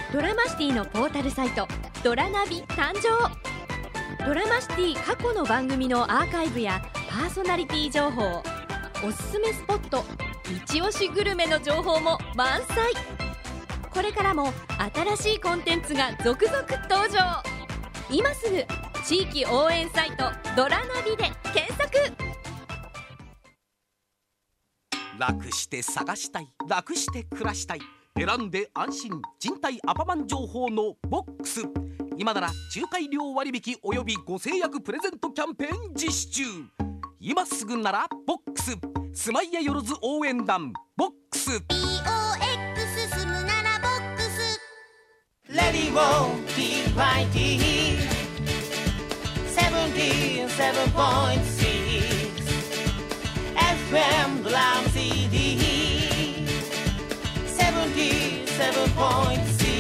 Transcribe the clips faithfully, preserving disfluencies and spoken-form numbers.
ドラマシティのポータルサイトドラナビ誕生。ドラマシティ過去の番組のアーカイブやパーソナリティ情報、おすすめスポット、一押しグルメの情報も満載。これからも新しいコンテンツが続々登場。今すぐ地域応援サイトドラナビで検索。 楽して探したい、楽して暮らしたい、選んで安心、人体アパマン情報のボックス。今なら仲介料割引およびご制約プレゼントキャンペーン実施中。今すぐならボックス、スマイヤよろず応援団ボックス。 ビーオーエックス 住むならボックス。レディオ ティーワイティー セブンティーセブンポイントシックス エフエム ドラム シーディー セブンティーセブンポイントシックス。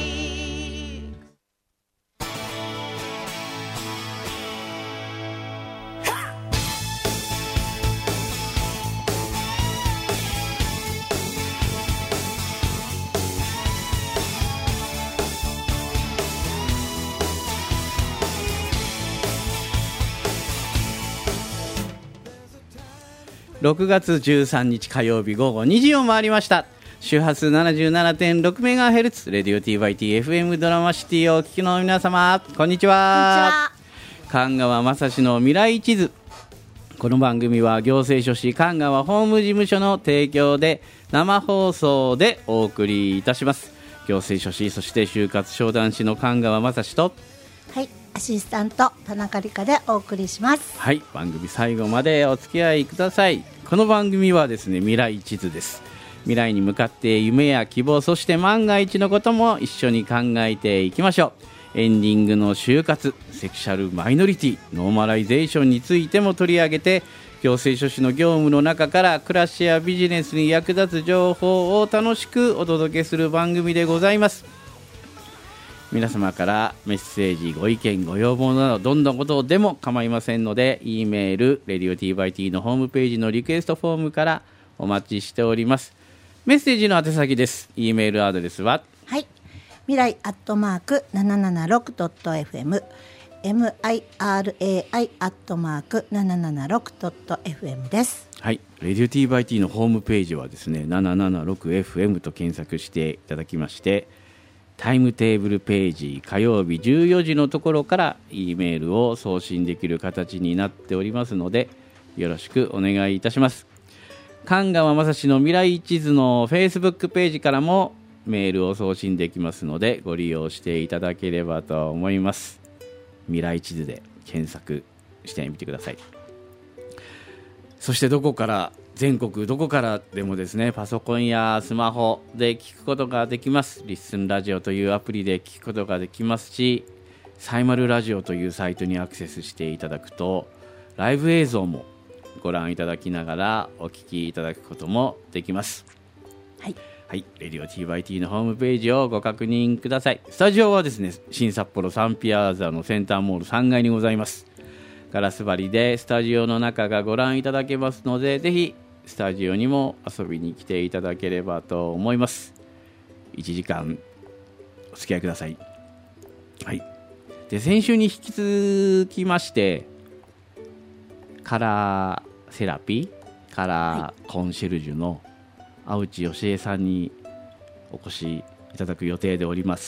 ろくがつじゅうさんにち火曜日午後にじを回りました。周波数 ななじゅうななてんろくメガヘルツ レディオ ティーワイティー エフエム ドラマシティをお聞きの皆様、こんにちは。神川雅史の未来地図。この番組は行政書士神川法務事務所の提供で生放送でお送りいたします。行政書士、そして就活商談士の神川雅史と、 はい、アシスタント田中理香でお送りします。 はい、番組最後までお付き合いください。この番組はですね、未来地図です。未来に向かって夢や希望、そして万が一のことも一緒に考えていきましょう。エンディングの就活、セクシャルマイノリティ、ノーマライゼーションについても取り上げて、行政書士の業務の中から暮らしやビジネスに役立つ情報を楽しくお届けする番組でございます。皆様からメッセージ、ご意見、ご要望などどんなことでも構いませんので、 E メール レディオ ティーバイティー のホームページのリクエストフォームからお待ちしております。メッセージの宛先です。 E メールアドレスは、 はい、未来アットマーク ななななろくドットエフエム、 ミライアットマーク ななななろくドットエフエム です。 はい、レディオ ティーバイティー のホームページはですね、ななななろくエフエム と検索していただきまして、タイムテーブルページ、火曜日じゅうよじのところから E メールを送信できる形になっておりますので、よろしくお願いいたします。神川雅史の未来地図の Facebook ページからもメールを送信できますので、ご利用していただければと思います。未来地図で検索してみてください。そしてどこから、全国どこからでもですね、パソコンやスマホで聞くことができます。リッスンラジオというアプリで聞くことができますし、サイマルラジオというサイトにアクセスしていただくと、ライブ映像もご覧いただきながらお聞きいただくこともできます。 はい、 はい、レディオ ティーバイティー のホームページをご確認ください。スタジオはですね、新札幌サンピアーザのセンターモールさんがいにございます。ガラス張りでスタジオの中がご覧いただけますので、ぜひスタジオにも遊びに来ていただければと思います。いちじかんお付き合いください。はい、で先週に引き続きまして、カラーセラピー、カラーコンシェルジュの青内義恵さんにお越しいただく予定でおります。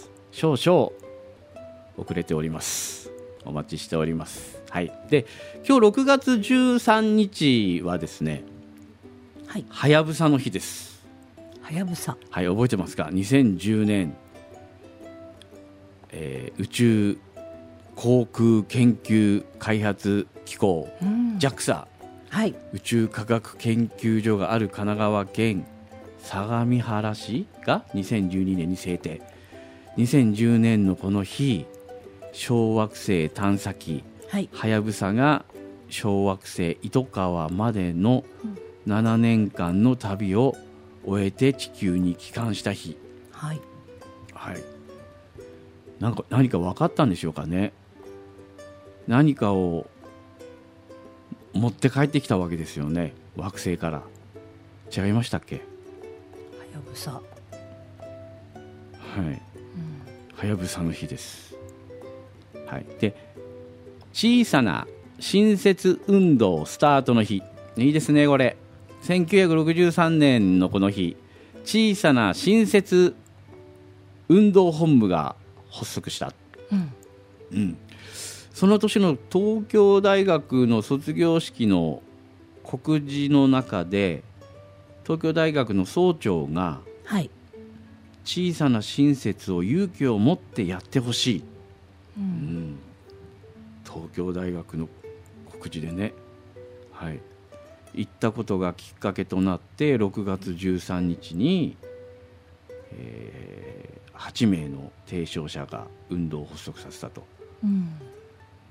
少々遅れております。お待ちしております。はい、で今日ろくがつじゅうさんにちはですね、はやぶさの日です。 はやぶさ、 はい、覚えてますか？にせんじゅうねん、えー、宇宙航空研究開発機構、うん、ジャクサ、はい、宇宙科学研究所がある神奈川県相模原市がにせんじゅうにねんに制定。にせんじゅうねんのこの日、小惑星探査機はやぶさが小惑星糸川までのななねんかんの旅を終えて地球に帰還した日。はい、はい、なんか何か分かったんでしょうかね。何かを持って帰ってきたわけですよね、惑星から。違いましたっけ？はやぶさ、 はい、 はやぶさの日です。はい、で小さな新設運動スタートの日、いいですねこれ。せんきゅうひゃくろくじゅうさんねんのこの日、小さな新設運動本部が発足した、うんうん、その年の東京大学の卒業式の告示の中で、東京大学の総長が、はい、小さな新設を勇気を持ってやってほしい、うんうん、東京大学の告示でね、はい、言ったことがきっかけとなってろくがつじゅうさんにちに、えー、はちめいの提唱者が運動を発足させたと、うんうん、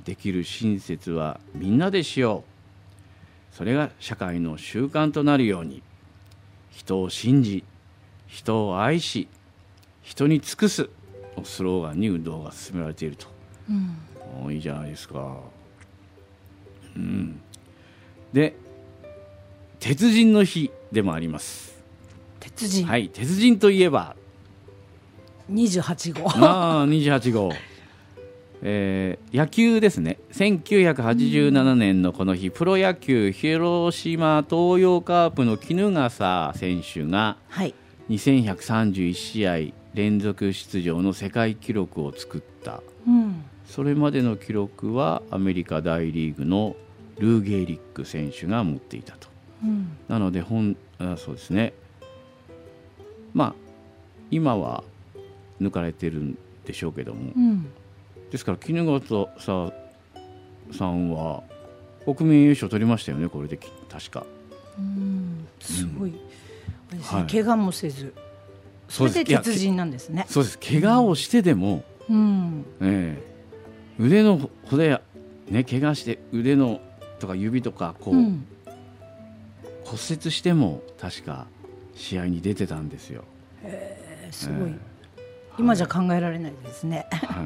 できる新設はみんなでしよう、それが社会の習慣となるように、人を信じ人を愛し人に尽くすをスローガンに運動が進められていると、うん、いいじゃないですか、うん、で鉄人の日でもあります。 鉄人、 はい、鉄人といえばにじゅうはちごうあにじゅうはちごう、えー、野球ですね。せんきゅうひゃくはちじゅうななねんのこの日、プロ野球広島東洋カープの衣笠選手が、はい、にせんひゃくさんじゅういちしあい連続出場の世界記録を作った、うん、それまでの記録はアメリカ大リーグのルー・ゲイリック選手が持っていたと、うん、なので本あそうですね、まあ今は抜かれてるんでしょうけども、うん、ですから衣笠さんは国民栄誉賞取りましたよね、これで確か。うんすごい、うんですね、はい、怪我もせず、それで鉄人なんですね。 そうです、怪我をしてでも、うんえー、腕の骨や、ね、怪我して腕のとか指とかこう、うん、骨折しても確か試合に出てたんですよ。 へーすごい、えー、今じゃ考えられないですね、はい、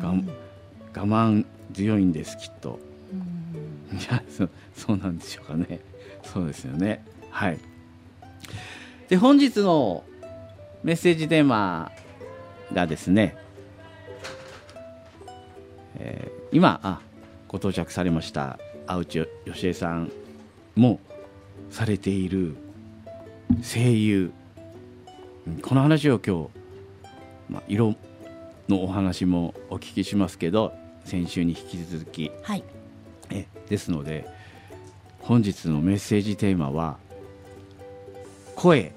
が我慢強いんですきっと。うんいや そ, そうなんでしょうかね。そうですよね。はい。で本日のメッセージテーマがですね、えー、今あご到着されました青内義恵さんもされている声優、この話を今日、まあ、色のお話もお聞きしますけど、先週に引き続き、はい、えですので本日のメッセージテーマは声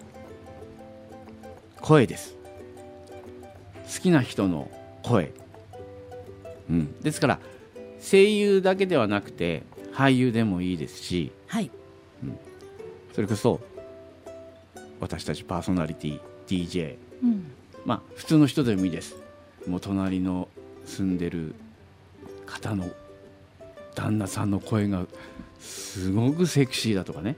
声です。好きな人の声、うん、ですから声優だけではなくて俳優でもいいですし、はいうん、それこそ私たちパーソナリティ ディージェー、うん、まあ普通の人でもいいです。もう隣の住んでる方の旦那さんの声がすごくセクシーだとかね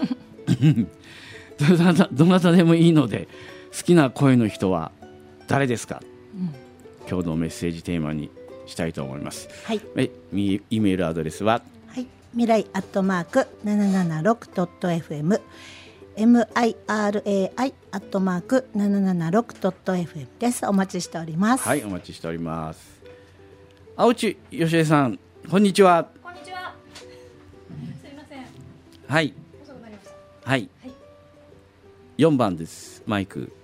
どなた、どなたでもいいので好きな声の人は誰ですか、うん、今日のメッセージテーマにしたいと思います、はい、え E メールアドレスは、 はい、未来アットマーク ななななろくドットエフエム ミライ アットマーク ななななろくドットエフエム です。お待ちしております。 はい、お待ちしております。青内義恵さん、こんにちは。 こんにちは。すみません。 はい。 遅くなりました。 はい。はい、よんばんです。マイク。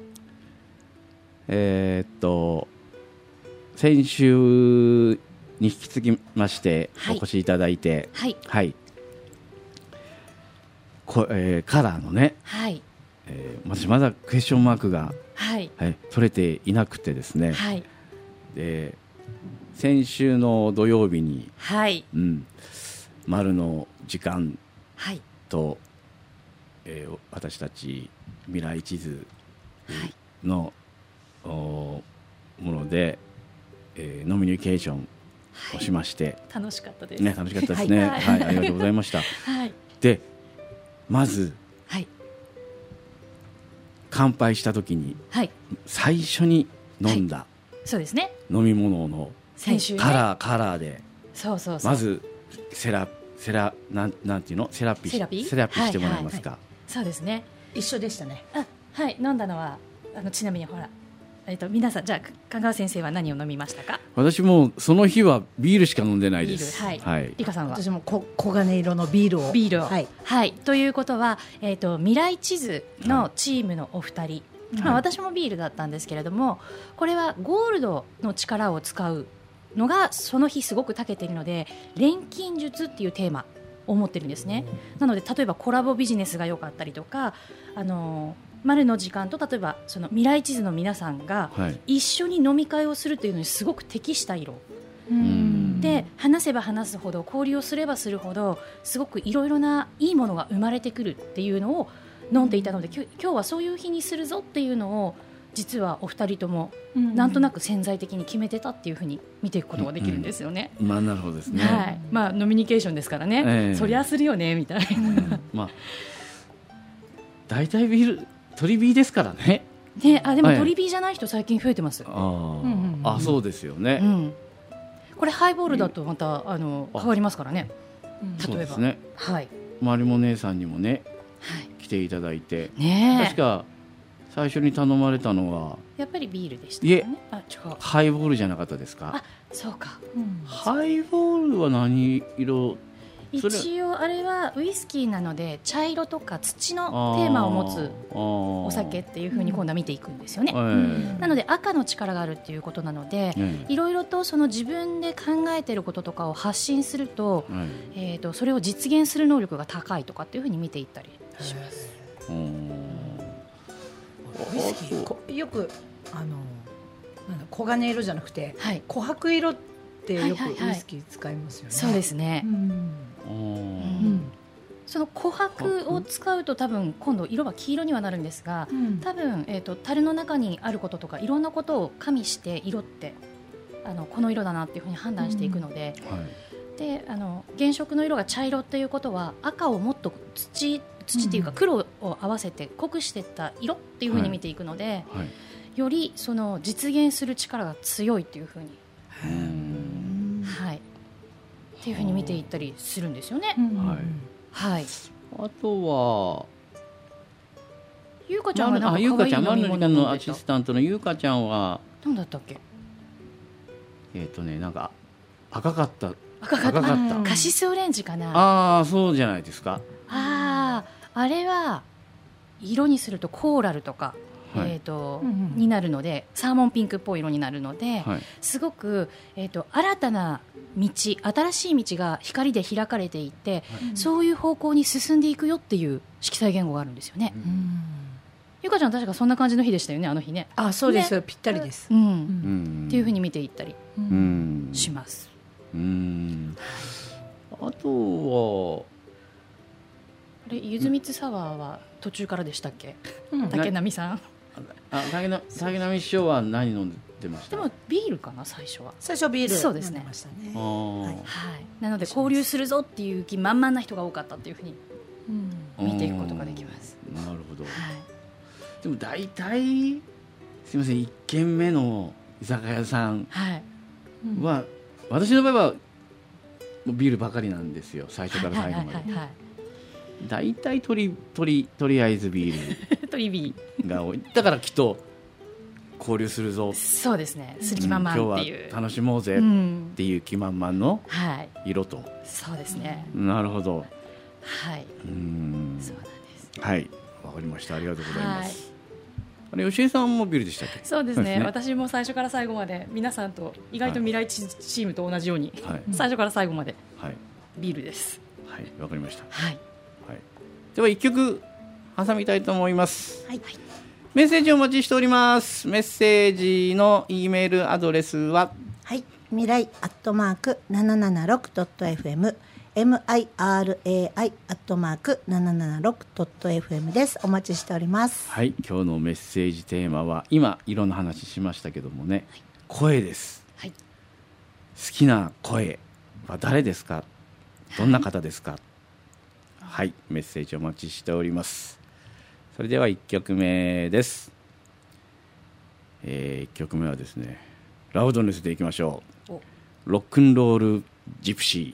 えー、っと先週に引き続きましてお越しいただいて、はい、はい、こえー、カラーのね、はいえー、私まだクエスチョンマークが、はいはい、取れていなくてですね、はい、で先週の土曜日に、はいうん、丸の時間と、はいえー、私たち未来地図の、はいもので、えー、ノミニケーションをしまして、 はい、楽しかったです、 ね、楽しかったですね、はいはい、ありがとうございました、はい、でまず、はい、乾杯した時に、はい、最初に飲んだ、はい、 そうですね、 飲み物の先週、ね、カラーカラーでそうそうそう、 まずセラセラなんなんていうのセラピセラピセラピしてもらえますか。 はいはいはい、そうですね、 一緒でしたね。 あはい、飲んだのはあのちなみにほらえっと、皆さんじゃあ香川先生は何を飲みましたか？ 私もその日はビールしか飲んでないです。 ビール、はい、はい、理香さんは？ 私もこ黄金色のビールをビールを、 はい、 はい、ということは、えー、と未来地図のチームのお二人、はい、まあ、私もビールだったんですけれども、これはゴールドの力を使うのがその日すごく長けているので、錬金術っていうテーマを持ってるんですね。なので例えばコラボビジネスが良かったりとか、あの丸の時間と例えばその未来地図の皆さんが一緒に飲み会をするというのにすごく適した色、うん、で話せば話すほど、交流をすればするほどすごくいろいろないいものが生まれてくるっていうのを飲んでいたので、今日はそういう日にするぞっていうのを実はお二人ともなんとなく潜在的に決めてたっていうふうに見ていくことができるんですよね。 うんうん、まあなるほどですね。 はい、まあノミニケーションですからね。えー、そりゃするよねみたいな。うん、まあ大体ビール鳥ビーですからね。 ね、あでも鳥ビーじゃない人最近増えてます。 あ、うんうん、あ、そうですよね。うん、 これハイボールだとまた、うん、あの変わりますからね。例えば、そうですね。はい。 マリモ姉さんにもね、はい、来ていただいて、 ね、 確か最初に頼まれたのはやっぱりビールでしたよね。 あ、違う。ハイボールじゃなかったですか。 あ、そうか。 うん、ハイボールは何色？ 一応あれはウイスキーなので茶色とか土のテーマを持つお酒っていう風に今度は見ていくんですよね。うん、なので赤の力があるっていうことなので、いろいろとその自分で考えていることとかを発信すると、うん、えーとそれを実現する能力が高いとかっていう風に見ていったりします。うん、 ウイスキーよくあのなんだ黄金色じゃなくて、はい、琥珀色ってよくウイスキー使いますよね。 そうですね。うんうん、その琥珀を使うと多分今度色は黄色にはなるんですが、うん、多分、えーと、樽の中にあることとかいろんなことを加味して色ってあのこの色だなっていうふうに判断していくので、うん、はい、であの原色の色が茶色っていうことは赤をもっと土土っていうか黒を合わせて濃くしていった色っていうふうに見ていくので、はいはい、よりその実現する力が強いっていうふうに、はい、っていうふうに見ていったりするんですよね。はいはい、 あとはゆうかちゃんはなんか可愛い飲み物飲んでた。 あ、ゆうかちゃん、マルノリカのアシスタントのゆうかちゃんは何だったっけ。 えっ、ー、とねなんか赤かった赤かった、赤かった、カシスオレンジかな。 ああ、そうじゃないですか。 ああ、あれは色にするとコーラルとか、はい、えーとうんうん、になるのでサーモンピンクっぽい色になるので、はい、すごく、えーと、新たな道、新しい道が光で開かれていって、はい、そういう方向に進んでいくよっていう色彩言語があるんですよね。うん、ゆかちゃん確かそんな感じの日でしたよね、あの日ね。 あ、そうです、ね、ぴったりです、 うんうん、っていうふうに見ていったりします。うん、 あとはあれ、ゆずみつサワーは途中からでしたっけ、うん、竹波さん。 あ、竹な竹波師匠は何飲んでました？ でもビールかな、最初は。 最初ビール。 そうですね。 ましたね。 はい、なので交流するぞっていう気満々な人が多かったっていうふうに見ていくことができます。 なるほど。はい、でも大体すみません、いっけんめの居酒屋さんは、はいうん、私の場合はビールばかりなんですよ、最初から最後まで。だいたいとりとりとりあえずビールとりビーが多い。だからきっと交流するぞ、 そうですね、する気満々っていう、 うん、今日は楽しもうぜっていう気満々の色と、うんはい、 そうですね。 なるほど。 はい、 うーん、 そうなんです。 はい、わかりました、ありがとうございます。はい、あれ、吉江さんもビールでしたっけ？ そうですね、そうですね、私も最初から最後まで皆さんと意外と未来チームと同じように、はい、最初から最後までビールです。 はい、わかりました。 はい、 はい、ではいっきょく挟みたいと思います。 はい、 メッセージをお待ちしております。メッセージの E メールアドレスは、 はい、未来アットマーク ななななろくドットエフエム、 ミライ アットマーク ななななろくドットエフエム です。お待ちしております。 はい、今日のメッセージテーマは今色の話しましたけどもね、はい、声です。はい、好きな声は誰ですか？どんな方ですか？はい、はい、メッセージお待ちしております。それではいっきょくめです。えー、いっきょくめはですね、ラウドネスでいきましょう。ロックンロールジプシー。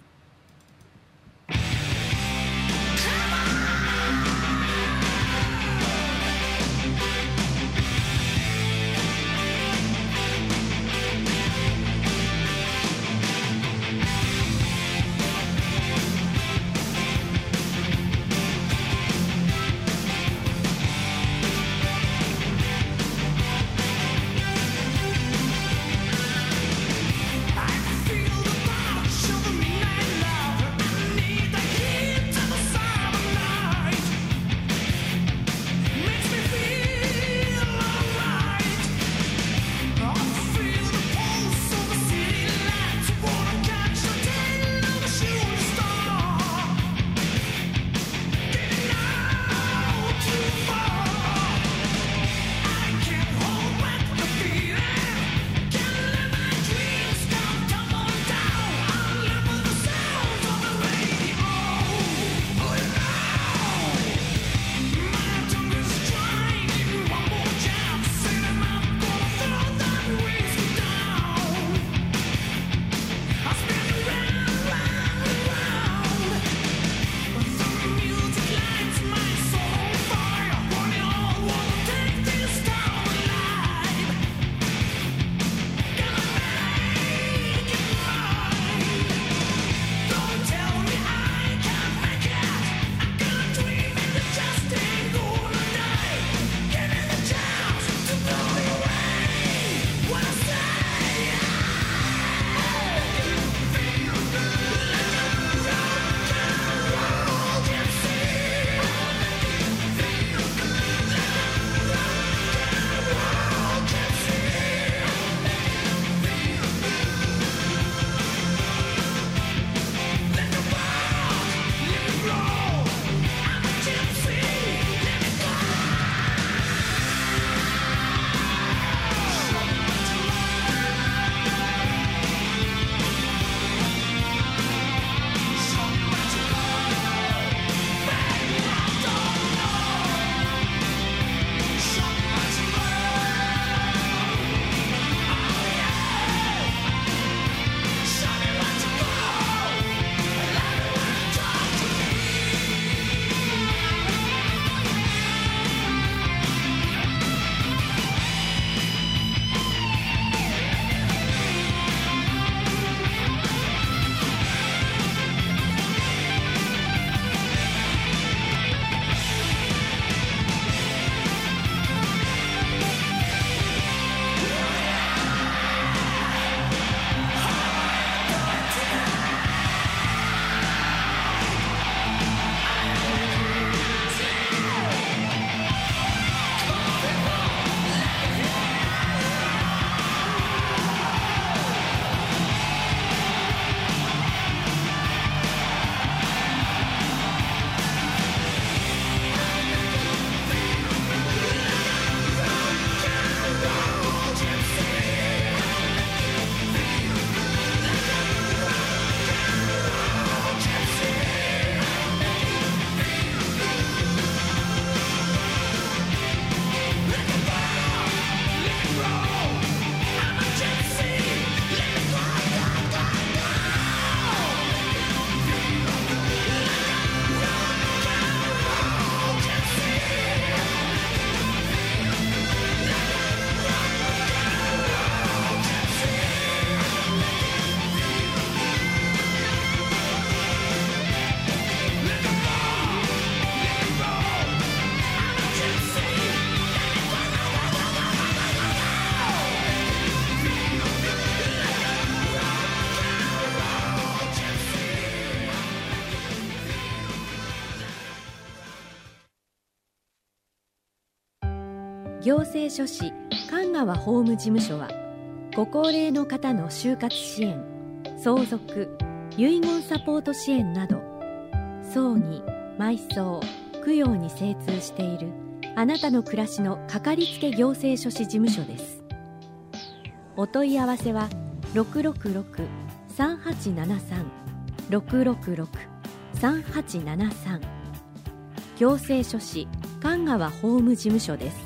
行政書士神川法務事務所はご高齢の方の就活支援、相続、遺言サポート支援など葬儀、埋葬、供養に精通しているあなたの暮らしのかかりつけ行政書士事務所です。お問い合わせは ろくろくろく さんはちななさん ろくろくろく さんはちななさん 行政書士神川法務事務所です。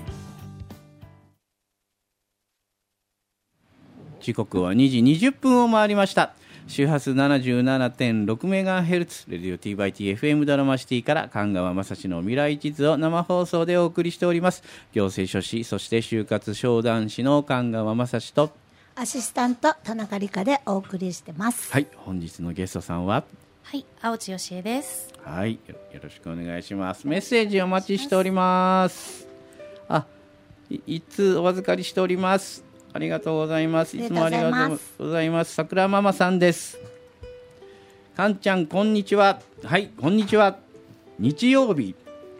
時刻はにじにじゅっぷんを回りました。周波数 ななじゅうななてんろくメガヘルツ レディオ T by T エフエム ドラマシティから神川雅史の未来地図を生放送でお送りしております。行政書士、そして就活商談士の神川雅史とアシスタント田中理香でお送りしてます。 はい、本日のゲストさんははい、青地よしえです。 はい、よろしくお願いします。メッセージお待ちしております。あ、いいつお預かりしております。ありがとうございます。いつもありがとうございます。桜ママさんです。かんちゃんこんにちは。はい、こんにちは。日曜日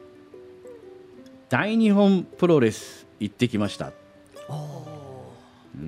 大日本プロレス行ってきました。うん、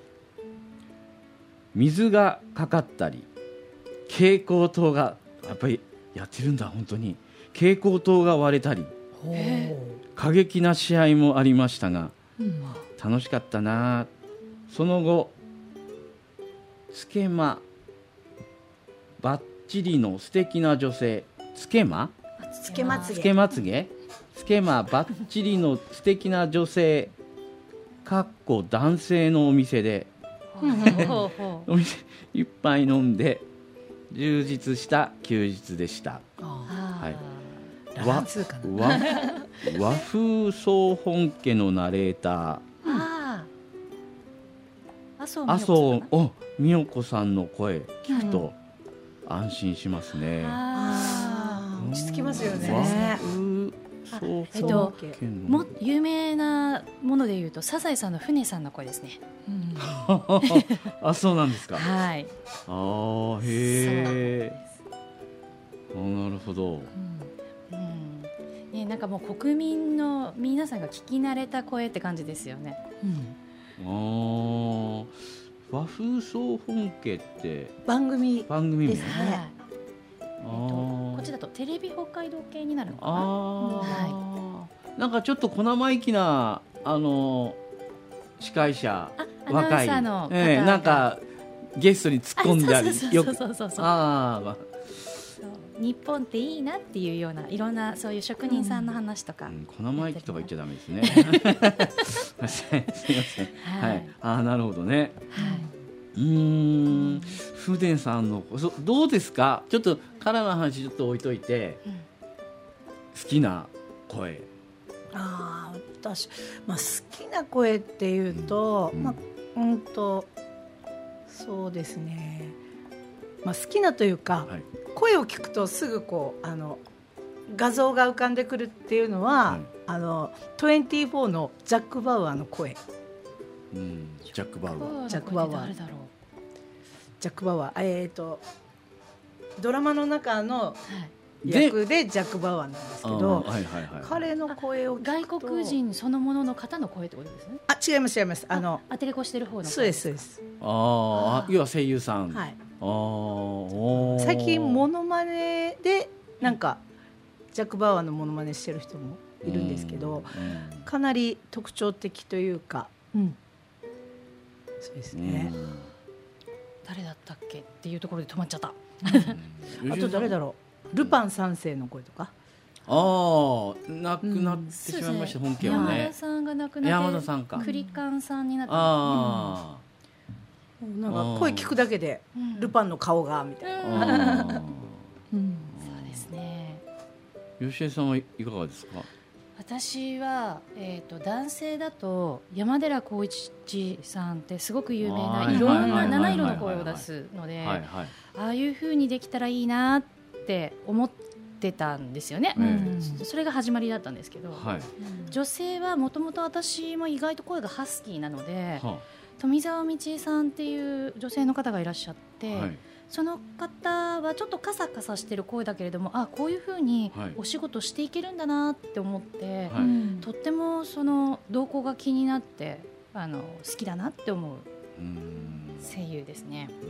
水がかかったり蛍光灯がやっぱりやってるんだ。本当に蛍光灯が割れたり過激な試合もありましたが、うん、楽しかったな。その後つけまバッチリの素敵な女性、つけまつけまつげつけまつげつけまバッチリの素敵な女性かっこ男性のお店でお店いっぱい飲んで充実した休日でした。はい、和, 和, 和風総本家のナレーター、あ麻生美代子さんの声聞くと安心しますね。 あ落ち着きますよね。 えっと、も有名なものでいうとサザエさんの船さんの声ですね。うん、 あ、そうなんですか。 はい。 あ、へえ。なるほど。うんうんね、なんかもう国民の皆さんが聞き慣れた声って感じですよね。 うん、あ和風総本家って番組番組ですね。 はいえっと、こっちだとテレビ北海道系になるのかな。あ、 はい、なんかちょっと小生意気なあの司会者若いの、 えー、なんかゲストに突っ込んだりよく日本っていいなっていうようないろんなそういう職人さんの話とか、 うんうん、小生意気とか言っちゃダメですね。すいません、はい、あ、なるほどね。はい、うーん、風田さんのどうですか。ちょっとカラーの話ちょっと置いといて、うん、好きな声。 あ、私、まあ、好きな声っていうと、うん、まあ、うんとそうですね、まあ、好きなというか、はい、声を聞くとすぐこうあの画像が浮かんでくるっていうのは、はい、あのにじゅうよんのジャック・バウアーの声。 うん、ジャック・バウアー。 ジャック・バウアー。ジャック・バウアー、えーと、ドラマの中の役でジャック・バウアーなんですけど、はいはいはい、彼の声を聞くと外国人そのものの方の声ってことですね。 あ、違います違います。あのアテレコしてる方の声。 そうですそうです。 ああ、要は声優さん。 はい。 あお最近モノマネでなんかジャック・バウアーのモノマネしてる人もいるんですけど、かなり特徴的というか、うん、そうですね。 誰だったっけっていうところで止まっちゃった。 うん、あと誰だろう、ルパン三世の声とか。 ああ、亡くなってしまいました、うん、本家はね。 山田さんが亡くなって山田さんか、 クリカンさんになった。 あ、 うん、なんか声聞くだけでルパンの顔がみたいな、うんうん、 そうですね。 吉江さんはいかがですか。 私は、えー、と男性だと山寺宏一さんってすごく有名ないろんな七色の声を出すので、ああいう風にできたらいいなって思ってたんですよね、うん、それが始まりだったんですけど、はい、女性はもともと私も意外と声がハスキーなので、はあ、富澤道恵さんっていう女性の方がいらっしゃって、はい、 その方はちょっとカサカサしてる声だけれども、あこういうふうにお仕事していけるんだなって思って、はい、とってもその動向が気になってあの好きだなって思う声優ですね。うん、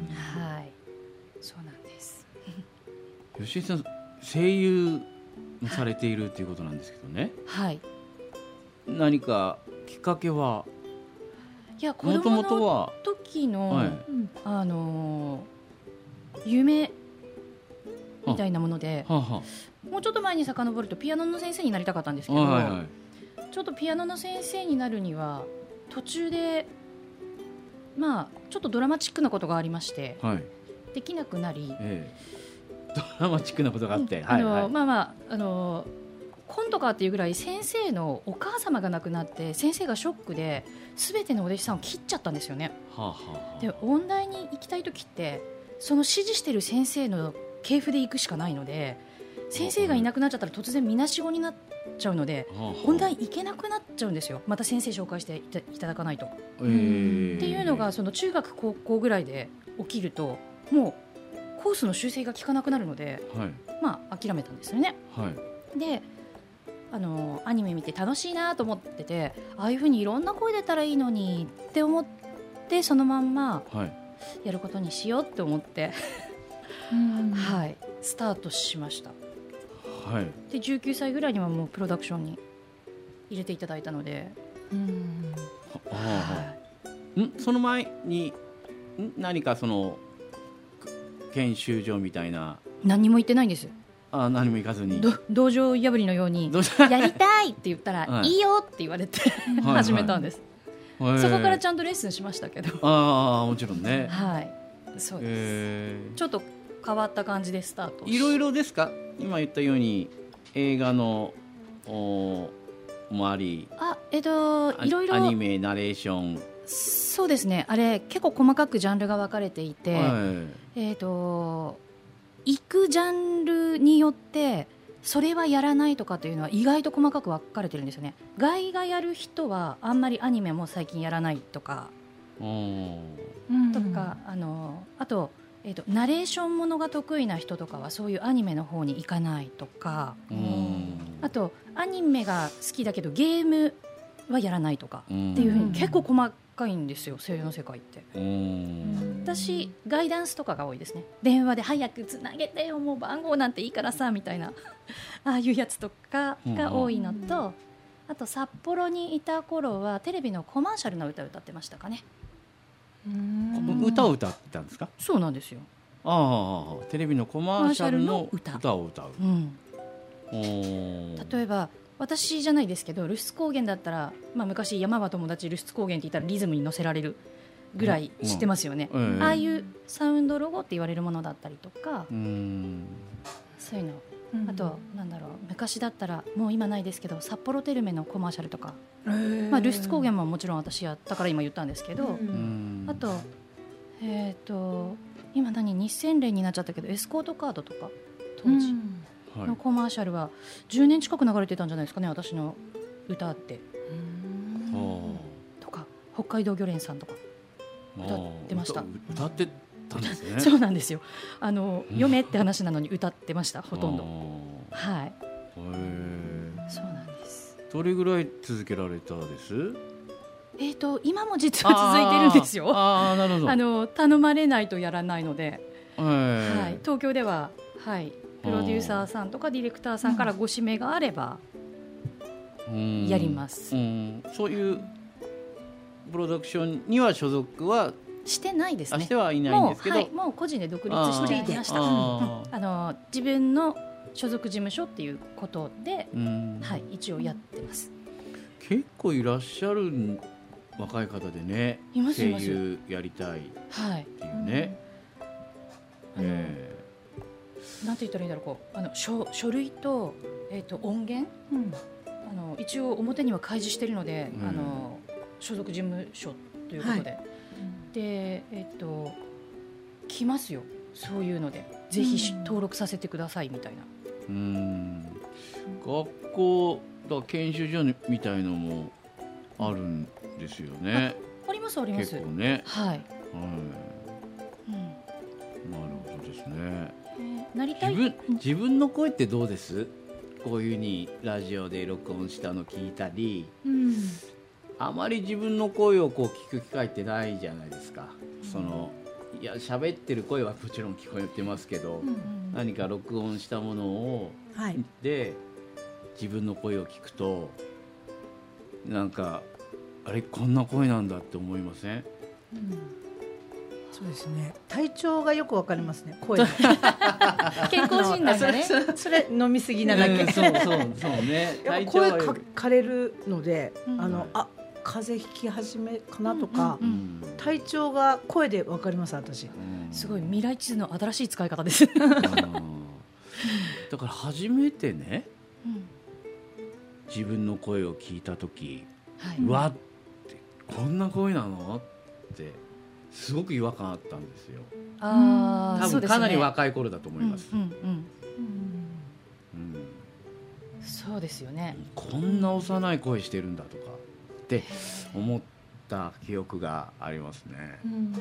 はい、そうなんです。 吉井さん声優されているということなんですけどね、 はい、 何かきっかけは？ いや子供の時の、はい、あの夢みたいなもので、ははもうちょっと前に遡るとピアノの先生になりたかったんですけど、はいはい、ちょっとピアノの先生になるには途中でまあちょっとドラマチックなことがありまして、はい、できなくなり、ええ、ドラマチックなことがあって、うん、 はいはい、 あのまあまああのコントかっていうぐらい先生のお母様が亡くなって先生がショックで全てのお弟子さんを切っちゃったんですよね、はあはあ、で音大に行きたい時ってその指示してる先生の系譜で行くしかないので先生がいなくなっちゃったら突然みなしごになっちゃうので、はあはあ、音大行けなくなっちゃうんですよ。また先生紹介してい た, いただかないと、えー、っていうのがその中学高校ぐらいで起きるともうコースの修正が効かなくなるので、はい、まあ諦めたんですよね、はい、であのアニメ見て楽しいなと思っててああいう風にいろんな声出たらいいのにって思ってそのまんまやることにしようって思って、はいはい、スタートしました、はい、でじゅうきゅうさいぐらいにはもうプロダクションに入れていただいたので、うんはははい、んその前にん何かその研修所みたいな何も言ってないんですよ。 あ何も行かずに道場破りのようにやりたいって言ったら、はい、いいよって言われて始めたんです、はいはい、そこからちゃんとレッスンしましたけどああもちろんね、 はい、そうです、ちょっと変わった感じでスタートしいろいろですか今言ったように映画のおもありあ、えっと、いろいろアニメナレーションそうですねあれ結構細かくジャンルが分かれていて、はい、えっと行くジャンルによってそれはやらないとかというのは意外と細かく分かれてるんですよね。外がやる人はあんまりアニメも最近やらないとかとかあのあと、えーと、ナレーションものが得意な人とかはそういうアニメの方に行かないとかあとアニメが好きだけどゲームはやらないとかっていうふうに結構細かいんですよ声優の世界って。私ガイダンスとかが多いですね。電話で早くつなげてよもう番号なんていいからさみたいなああいうやつとかが多いのとあと札幌にいた頃はテレビのコマーシャルの歌を歌ってましたかね。 うーん歌を歌ってたんですか。 そうなんですよ。 ああテレビのコマーシャルの歌を歌う、うん、 例えば私じゃないですけど露出高原だったら、まあ、昔山は友達露出高原って言ったらリズムに乗せられるぐらい知ってますよね、うんうん、ああいうサウンドロゴって言われるものだったりとか、うん、そういうの、うん、あとなんだろう昔だったらもう今ないですけど札幌テルメのコマーシャルとか、まあ、露出高原ももちろん私やったから今言ったんですけど、うん、あと、えーと今何日銭連になっちゃったけどエスコートカードとか当時、うんのコマーシャルはじゅうねん近く流れてたんじゃないですかね私の歌ってとか北海道漁連さんとか歌ってました。 歌ってたんですねそうなんですよあの読めって話なのに歌ってましたほとんど。はいへそうなんです。 どれぐらい続けられたです？ えーと今も実は続いてるんですよ。 ああなるほど。 あの頼まれないとやらないので、はい、東京でははいプロデューサーさんとかディレクターさんからご指名があればやります、 うんうん、そういうプロダクションには所属はしてないですね。 してはいないんですけどもう、はい、もう個人で独立していました。ああの自分の所属事務所っていうことで、はい、一応やってます。 結構いらっしゃる若い方でねいます声優やりたいっていうね、 はいえーなんて言ったらいいんだろうこうあの 書, 書類と、えー、と音源、うん、あの一応表には開示しているので、うん、あの所属事務所ということで、はい、で、えー、と来ますよそういうのでぜひ、うん、登録させてくださいみたいな。 うーん学校だ研修所みたいのもあるんですよね。 あ, ありますあります結構ねはい、はいですね。 なりたい。 自分自分の声ってどうです？こういうふうにラジオで録音したの聞いたり、うん、あまり自分の声をこう聞く機会ってないじゃないですか。そのいや喋ってる声はもちろん聞こえてますけど、うんうん、何か録音したものを、はい、で自分の声を聞くとなんかあれこんな声なんだって思いません？うん、 そうですね。体調がよくわかりますね。声健康診断がね。 それ、それ飲みすぎなだけ。 うん、そうそうそうね。 やっぱ声か枯れるので、うん、あのあ風邪ひき始めかなとか、うんうん、体調が声でわかります私。うん、 すごい未来地図の新しい使い方です。 だから初めてね、うん、自分の声を聞いた時、はい、うわってこんな声なのってすごく違和感あったんですよ。 あ多分かなり若い頃だと思います。 そうですよね。 こんな幼い声してるんだとかって思った記憶がありますね。うん、はい、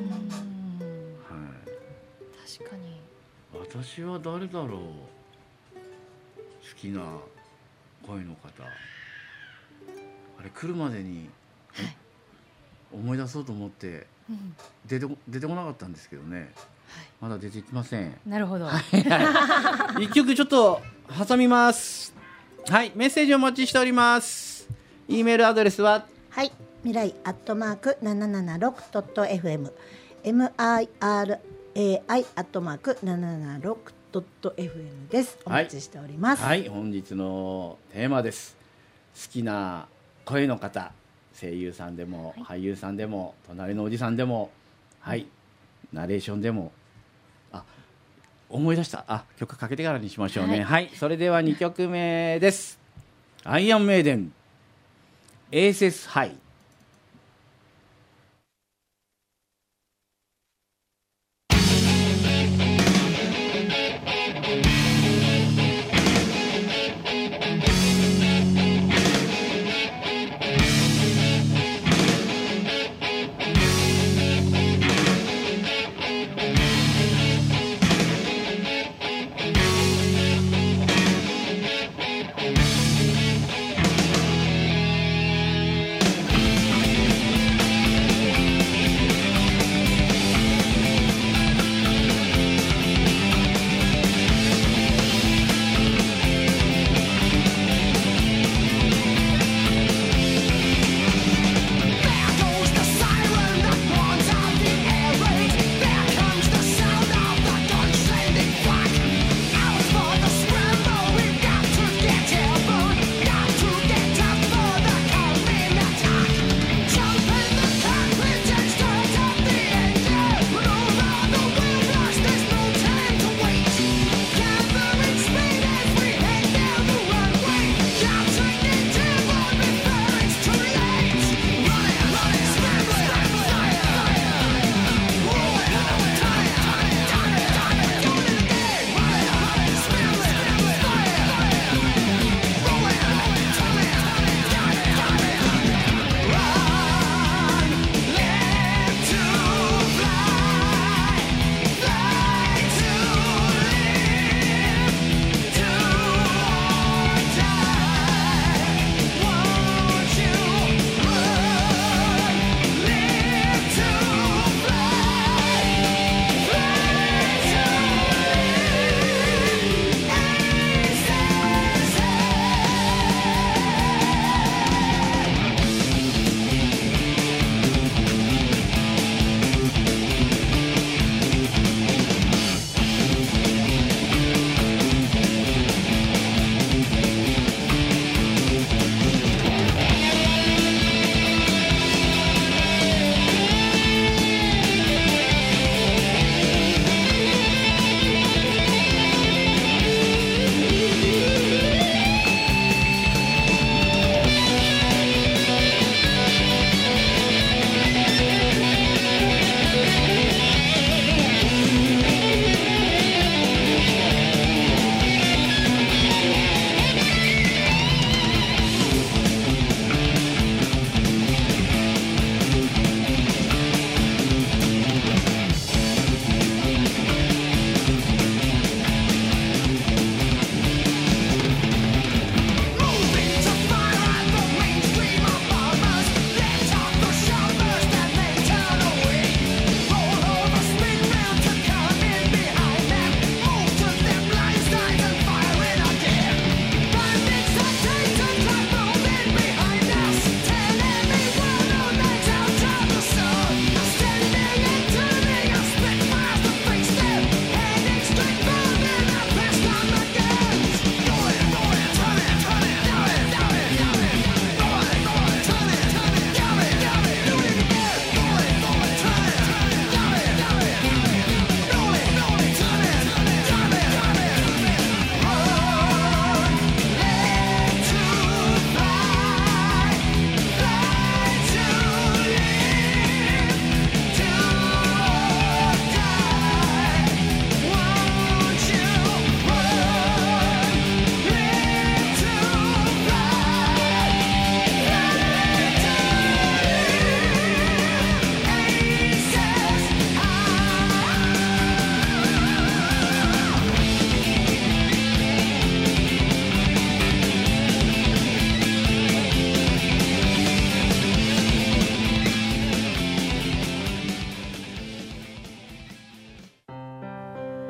確かに。 私は誰だろう、好きな声の方、あれ来るまでに、はい、思い出そうと思って出て、出てこなかったんですけどね、はい、まだ出てきません。 なるほど。 一曲ちょっと挟みます。はい、メッセージをお待ちしております。 E メールアドレスは、 はい、未来アットマーク ななななろくドットエフエム ミライ アットマーク ななななろくドットエフエム です。お待ちしております。 はい、はい、本日のテーマです。好きな声の方、声優さんでも、はい、俳優さんでも、隣のおじさんでも、はい、ナレーションでも、あ、思い出した。あ、曲かけてからにしましょうね。はい、はい、それではにきょくめです。アイアンメイデン、エーセスハイ。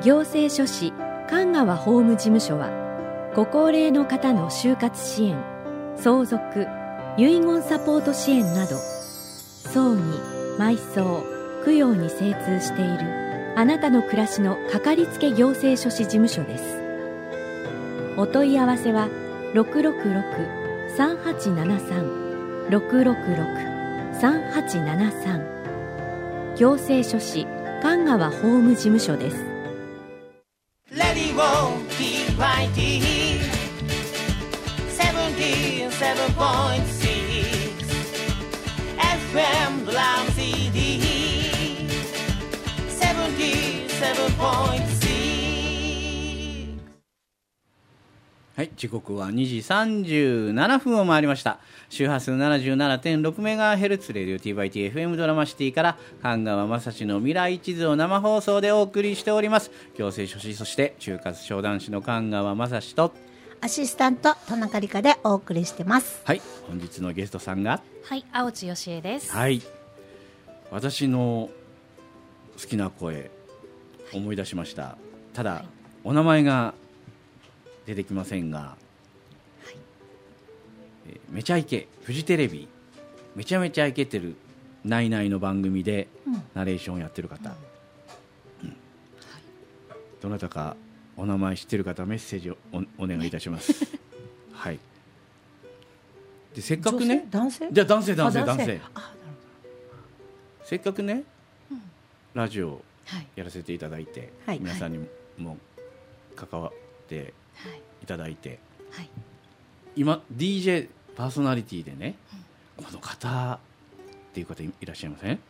行政書士神川法務事務所はご高齢の方の就活支援、相続、遺言サポート支援など葬儀、埋葬、供養に精通しているあなたの暮らしのかかりつけ行政書士事務所です。お問い合わせは ろくろくろく さんはちななさん ろくろくろく さんはちななさん 行政書士神川法務事務所です。 レディオ ティーワイティー セブンティーセブンポイントシックス エフエム ドラム シーディー セブンティーセブンポイントシックス。 はい、時刻はにじさんじゅうななふんを回りました。周波数 ななじゅうななてんろくメガヘルツ レディオ ティーバイティー エフエム ドラマシティから神川雅史の未来地図を生放送でお送りしております。行政書士、そして就活商談士の神川雅史とアシスタント田中理香でお送りしてます。 はい、本日のゲストさんがはい青地よしえです。 はい、私の好きな声思い出しました。ただ、はい、お名前が出てきませんが、はい、えー、めちゃイケフジテレビめちゃめちゃイケてるナイナイの番組でナレーションをやってる方、うんうん、はい、どなたかお名前知ってる方メッセージを お, お願いいたしますはい。でせっかくね、 男性じゃあ男性男性男性、 男性、 あ、なるせっかくね、 うん、 ラジオやらせていただいて、はい、皆さんにも関わっていただいて、はい、今 ディージェー パーソナリティでね、うん、この方っていう方いらっしゃいません？は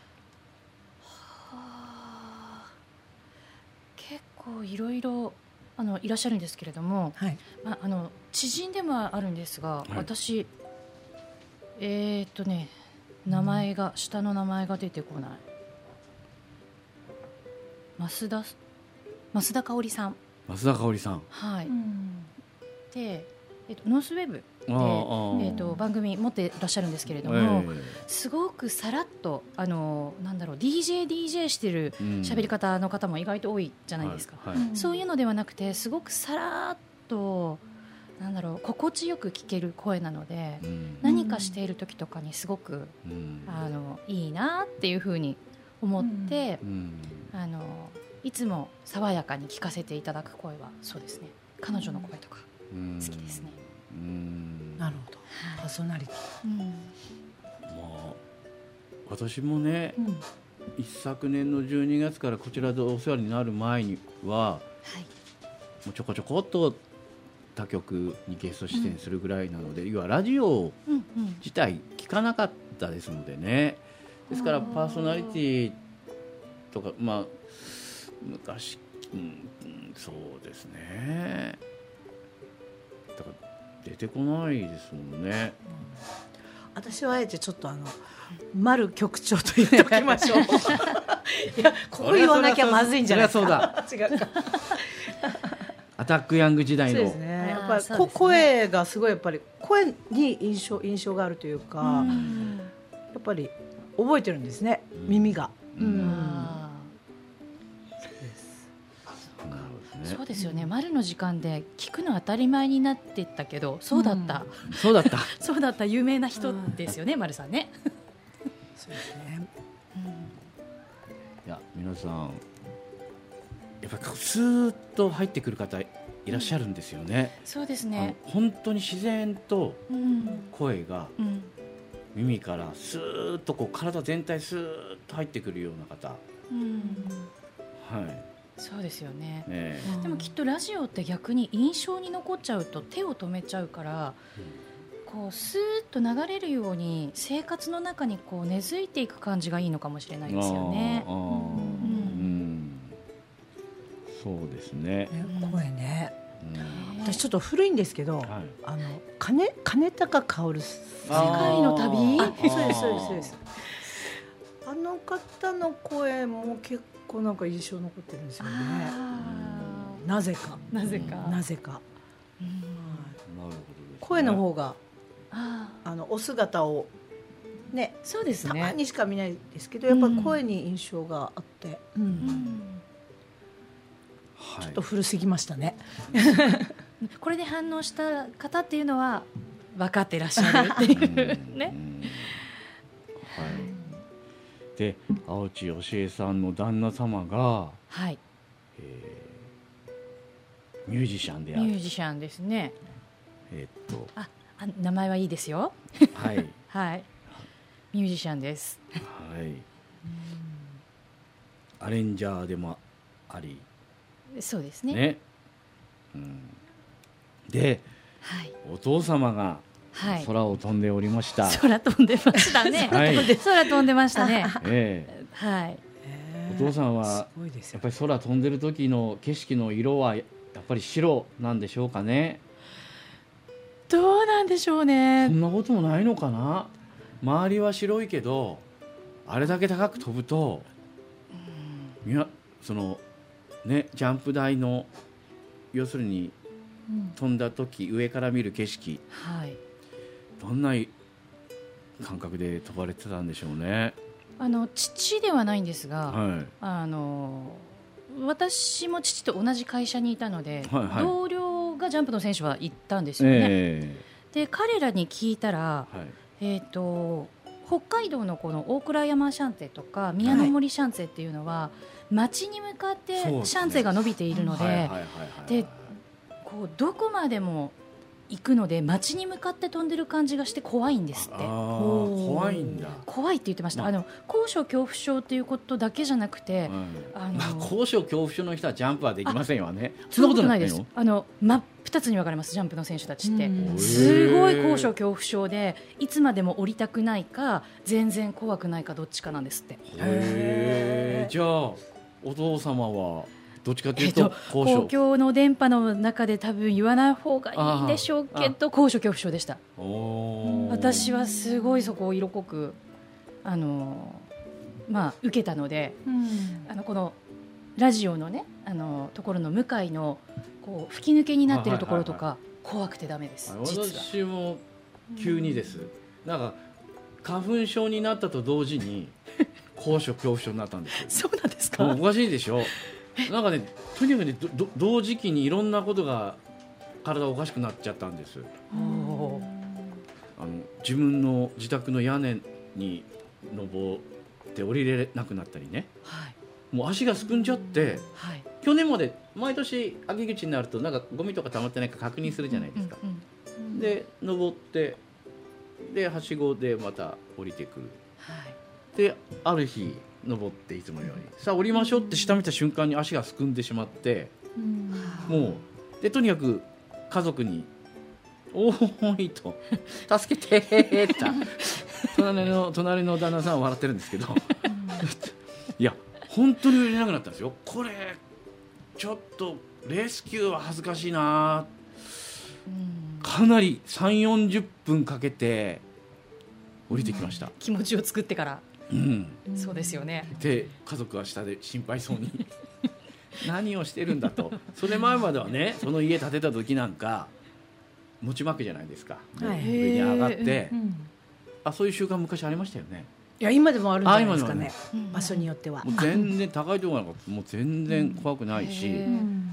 あ、結構いろいろあのいらっしゃるんですけれども、はい、まあ、あの知人でもあるんですが、はい、私えー、っとね名前が、うん、下の名前が出てこない。増田増田香織さん増田香織さん、 はい、うん、で、えっと、ノースウェブで、えー、と番組持ってらっしゃるんですけれども、えー、すごくさらっとあのなんだろう ディージェーディージェー してる喋り方の方も意外と多いじゃないですか、うん、はいはい、そういうのではなくてすごくさらっとなんだろう心地よく聞ける声なので、うん、何かしている時とかにすごく、うん、あのいいなっていうふうに思って、うん、あのいつも爽やかに聞かせていただく声はそうですね、彼女の声とか好きですね。 うん、なるほど、はい、パーソナリティ、うん、 まあ、私もね、うん、一昨年のじゅうにがつからこちらでお世話になる前には、はい、もうちょこちょこっと他局にゲスト出演するぐらいなので、うん、要はラジオ自体聞かなかったですのでね、ですからパーソナリティとか、まあ昔、うん、そうですね、だから出てこないですもんね、 うん、私はあえてちょっとあの丸局長と言っておきましょういやこう言わなきゃまずいんじゃないですか。 そりゃそうだ違うかアタックヤング時代の、 そうですね、やっぱり、ね、声がすごいやっぱり声に印象、印象があるというか、うん、やっぱり覚えてるんですね、うん、耳が、うんうん、 そうですよね、丸の時間で聞くの当たり前になっていったけど、そうだった、 うん、そうだったそうだった有名な人ですよね、うん、丸さんねそうですね、 うん、いや皆さんやっぱりスーッと入ってくる方いらっしゃるんですよね、 うん、そうですね、 本当に自然と声が耳からスーッとこう体全体スーッと入ってくるような方、うん、はい、 そうですよ ね, ねでもきっとラジオって逆に印象に残っちゃうと手を止めちゃうから、うん、こうスーッと流れるように生活の中にこう根付いていく感じがいいのかもしれないですよね。ああ、うんうん、 そうですね、 声ね、うん、私ちょっと古いんですけど、はい、あの金金高薫世界の旅、そうですそうですそうです、あの方の声も結構なんか印象残ってるんですよね、うん、なぜかなぜかなぜか、うん、声の方がああのお姿をね、 そうですね、 たまにしか見ないですけどやっぱり声に印象があって、うんうん、 ちょっと古すぎましたね。 これで反応した方っていうのは分かってらっしゃるっていうね。 はい、で青地よしえさんの旦那様が、 はい、 えー、ミュージシャンである。 ミュージシャンですね。 えー、っとああ名前はいいですよ。 はいはい、ミュージシャンです。 はい、アレンジャーでもあり、 そうですね。 ね、うん、で、はい、お父様が空を飛んでおりました。 はい、空飛んでましたね。はい、空飛んでましたね。えー、はい。 お父さんはやっぱり空飛んでる時の景色の色はやっぱり白なんでしょうかね。 どうなんでしょうね。 そんなこともないのかな。周りは白いけどあれだけ高く飛ぶと、うん、そのねジャンプ台の要するに飛んだ時、うん、上から見る景色、はい、どんな感覚で飛ばれてたんでしょうね。 あの父ではないんですが、はい、あの私も父と同じ会社にいたので、はいはい、同僚がジャンプの選手は行ったんですよね。えー、で彼らに聞いたら、はい、えーと、北海道のこの大倉山シャンテとか宮の森シャンテっていうのは、はい、街に向かってシャンテが伸びているので、でこうどこまでも行くので街に向かって飛んでる感じがして怖いんですって。 怖いんだ。 怖いって言ってました。まあ、あの高所恐怖症ということだけじゃなくて、 うん、あのまあ、高所恐怖症の人はジャンプはできませんよね。 そんなことないです。あの真っ二つに分かれます。ジャンプの選手たちってすごい高所恐怖症でいつまでも降りたくないか全然怖くないかどっちかなんですって。 へー。じゃあお父様はどっちかというと、 えっと、公共の電波の中で多分言わない方がいいでしょうけど高所恐怖症でした。私はすごいそこを色濃くあの、まあ、受けたので、うん、あのこのラジオのねあのところの向かいのこう吹き抜けになっているところとか、はいはいはい、怖くてダメです。実は私も急にです、うん、なんか花粉症になったと同時に高所恐怖症になったんですよ。 そうなんですか。 おかしいでしょ。なんかね、とにかくね、ど同時期にいろんなことが体おかしくなっちゃったんです。あの自分の自宅の屋根に登って降りれなくなったりね、はい、もう足がすくんじゃって、はい、去年まで毎年秋口になるとなんかゴミとか溜まってないか確認するじゃないですか、うんうんうん、で登ってではしごでまた降りてくる、はい、である日登っていつもよりさあ降りましょうって下見た瞬間に足がすくんでしまって、うん、もうでとにかく家族におーいと助けてって隣の隣の旦那さんは笑ってるんですけどいや本当に降りれなくなったんですよ。これちょっとレスキューは恥ずかしいな、うん、かなり さんじゅうよんじゅっぷんかけて降りてきました、うん、 気持ちを作ってからうん、そうですよね。 で家族は下で心配そうに何をしてるんだと。それ前まではねその家建てた時なんか持ち巻くじゃないですか、はい、上に上がって、うん、あそういう習慣昔ありましたよね。 いや今でもあるんじゃないですか ね, ね場所によってはもう全然高いところなんかもう全然怖くないし、うん、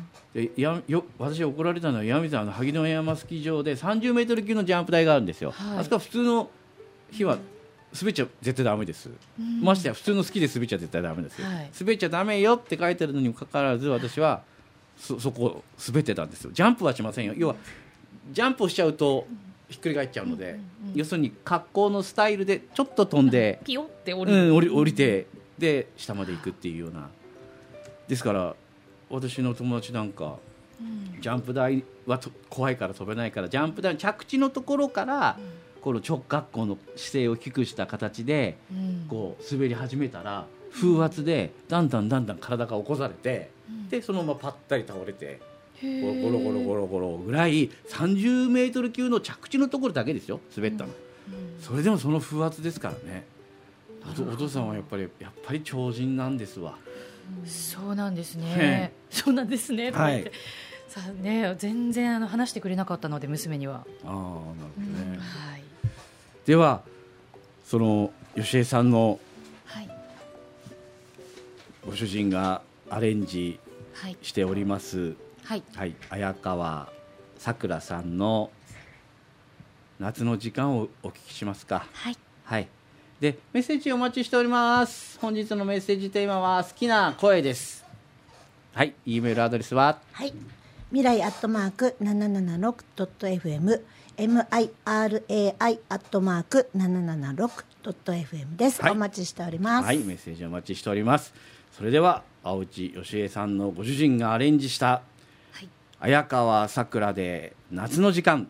でやよ私怒られたのは岩見沢の萩野山スキー場でさんじゅうメートル級のジャンプ台があるんですよ、はい、あそこは普通の日は滑っちゃ絶対ダメです、うん、ましてや普通のスキーで滑っちゃ絶対ダメですよ、はい、滑っちゃダメよって書いてるのにもかかわらず私は そ, そこを滑ってたんですよ。ジャンプはしませんよ。要はジャンプをしちゃうとひっくり返っちゃうので、うんうんうん、要するに格好のスタイルでちょっと飛んでピヨって降りる、 うん、降り、降りてで下まで行くっていうような。ですから私の友達なんか、うん、ジャンプ台はと怖いから飛べないからジャンプ台の着地のところから、うんこの直角行の姿勢を低くした形でこう滑り始めたら風圧でだんだんだんだん体が起こされてでそのままパッタリ倒れてゴロゴロゴロゴロぐらいさんじゅうメートル級の着地のところだけですよ滑ったの。それでもその風圧ですからね。お父さんはやっぱりやっぱり超人なんですわ。 そうなんですね。そうなんですね。はい。さあね全然あの話してくれなかったので娘には。 ああなるほどね。はい。ではその吉江さんのご主人がアレンジしております、 はいはい、綾川さくらさんの夏の時間をお聞きしますか。 はい、 はい、でメッセージお待ちしております。本日のメッセージテーマは好きな声です。はい、E メールアドレスは、 はい、未来アットマーク ななななろくドットエフエム ミライ アットマーク ななななろくドットエフエム です、はい、お待ちしております。 はい、メッセージお待ちしております。それでは青内義恵さんのご主人がアレンジした綾川さくらで夏の時間。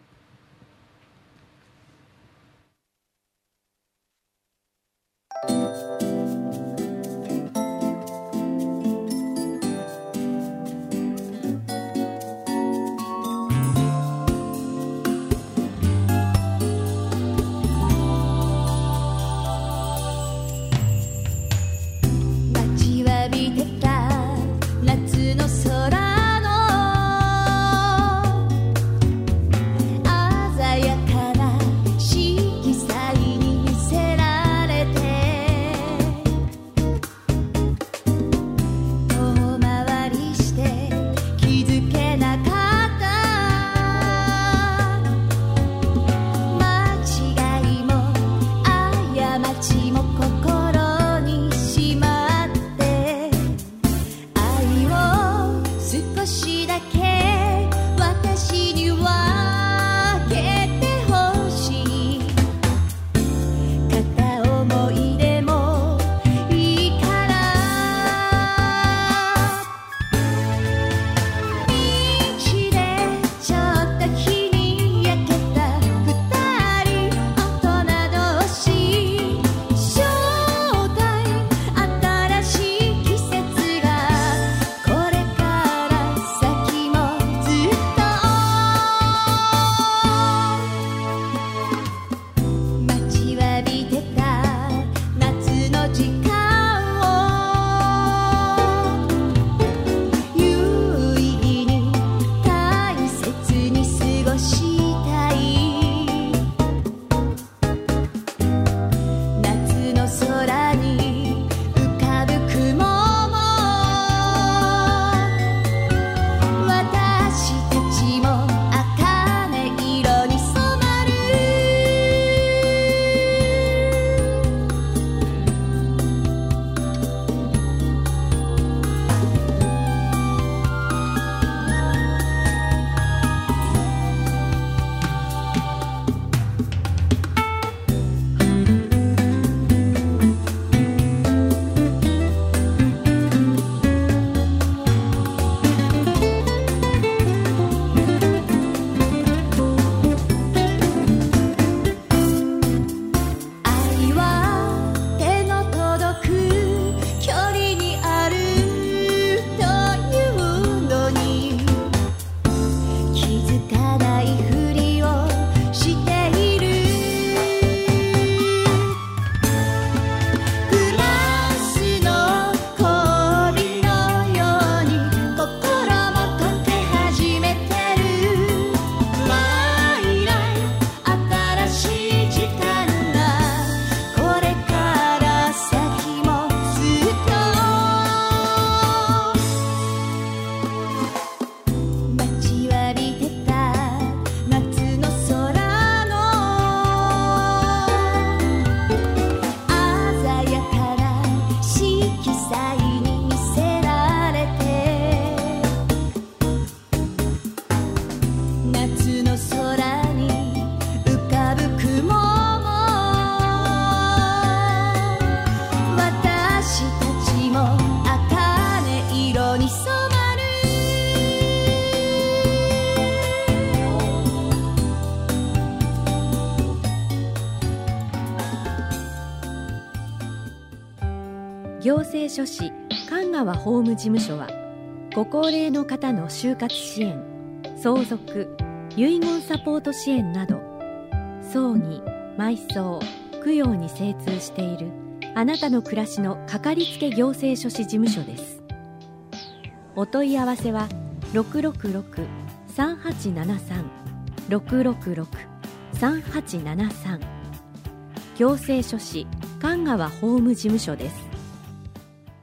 行政書士神川法務事務所はご高齢の方の就活支援、相続、遺言サポート支援など葬儀、埋葬、供養に精通しているあなたの暮らしのかかりつけ行政書士事務所です。お問い合わせは ろくろくろく さんはちななさん ろくろくろく さんはちななさん 行政書士神川法務事務所です。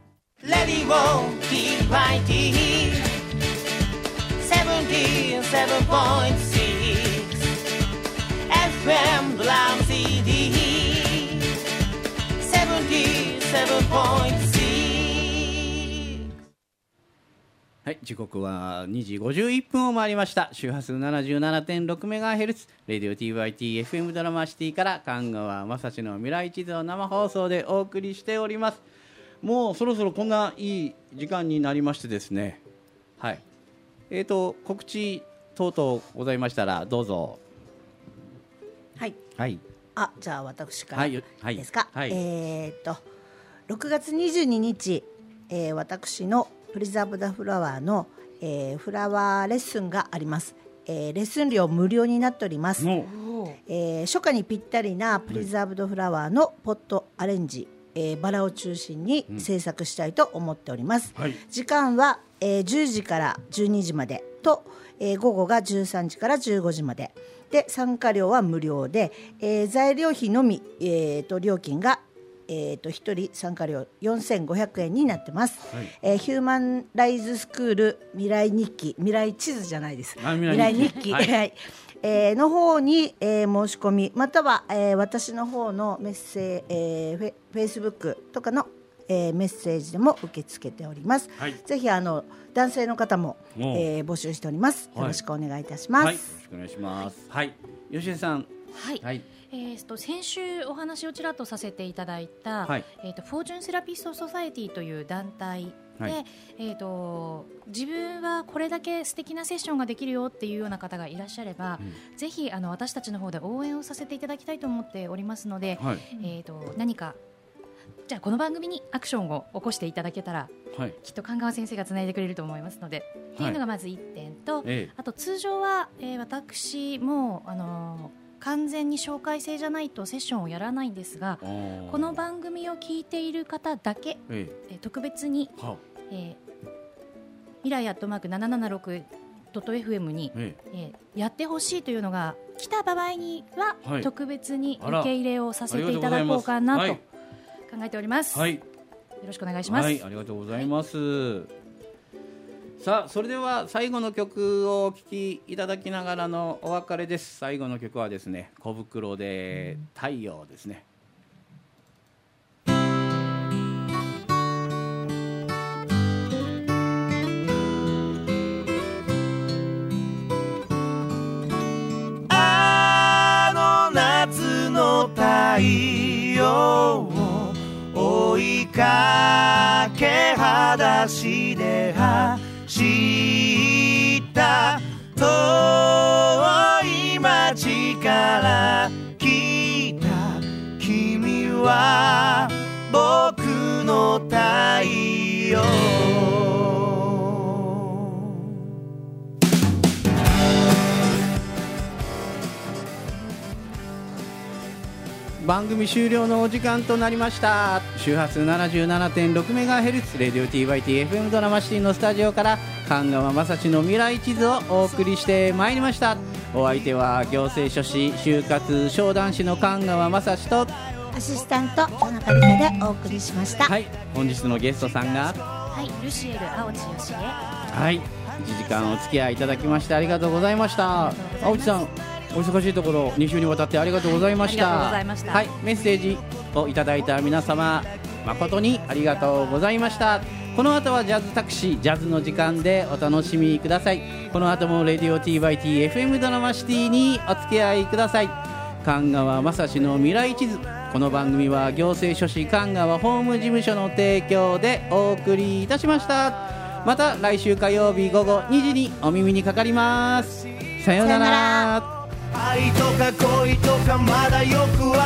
レディオキーパイティーセブンティーセブンポイントシックス エフエム ドラム シーディーセブンティーセブンポイントシックス。 はい、時刻はにじごじゅういっぷんを回りました。周波数 ななじゅうななてんろくメガヘルツ レディオ ティーワイティーエフエム ドラマシティから神川雅史の未来地図を生放送でお送りしております。もうそろそろこんないい時間になりましてですね、はい、えーと告知等々ございましたらどうぞ。 はい、 はい、 あ、じゃあ私からはいはいですか、 はい、 えー、とろくがつにじゅうににち、えー、私のプリザーブダフラワーの、えー、フラワーレッスンがあります、えー、レッスン料無料になっております、えー、初夏にぴったりなプリザーブドフラワーのポットアレンジ、えー、バラを中心に制作したいと思っております、うん、はい、時間は、えー、じゅうじからじゅうにじまでと、えー、午後がじゅうさんじからじゅうごじまでで、参加料は無料で、えー、材料費のみ、えー、と料金がえー、とひとり参加料よんせんごひゃくえんになってます、はい、えー、ヒューマンライズスクール未来日記、未来地図じゃないです、未来日記、はい、えー、の方に、えー、申し込みまたは、えー、私の方のメッセージ、えー、フェ、フェイスブックとかの、えー、メッセージでも受け付けております、はい、ぜひあの男性の方も、えー、募集しております。よろしくお願いいたします、はい、よろしくお願いします。はい、吉江さん、 はい、はい、えー、と先週お話をちらっとさせていただいた、はい、えー、とフォーチュンセラピストソサエティという団体で、はい、えー、と自分はこれだけ素敵なセッションができるよっていうような方がいらっしゃれば、うん、ぜひあの私たちの方で応援をさせていただきたいと思っておりますので、はい、えー、と何かじゃあこの番組にアクションを起こしていただけたら、はい、きっと神川先生がつないでくれると思いますので、はい、っていうのがまずいってんと、ええ、あと通常は、えー、私もあのー完全に紹介制じゃないとセッションをやらないんですが、この番組を聞いている方だけ、ええ、特別に、えー、未来アットマーク ななななろくドットエフエム に、えええー、やってほしいというのが来た場合には、はい、特別に受け入れをさせていただこうかなと考えております、はい、よろしくお願いします、はい、 ありがとうございます、はい、さあそれでは最後の曲をお聴きいただきながらのお別れです。最後の曲はですね、小袋で太陽ですね。 あの夏の太陽を追いかけ裸足で走った遠い街から来た君は僕の太陽。 番組終了のお時間となりました。周波数 ななじゅうななてんろくメガヘルツ レディオ ティーワイティーエフエム ドラマシティのスタジオから神川雅史の未来地図をお送りしてまいりました。お相手は行政書士就活商談士の神川雅史とアシスタント田中理香でお送りしました。 はい、本日のゲストさんがはい、ルシエル青地よしえ。 はい、いちじかんお付き合いいただきましてありがとうございました。青地さん、お忙しいところに週にわたってありがとうございました。 ありがとうございました。 はい、メッセージをいただいた皆様誠にありがとうございました。この後はジャズタクシージャズの時間でお楽しみください。この後もレディオ ティーワイティーエフエム ドラマシティにお付き合いください。神川雅史の未来地図、この番組は行政書士神川法務事務所の提供でお送りいたしました。また来週火曜日午後にじにお耳にかかります。さようなら。 愛とか恋とかまだよく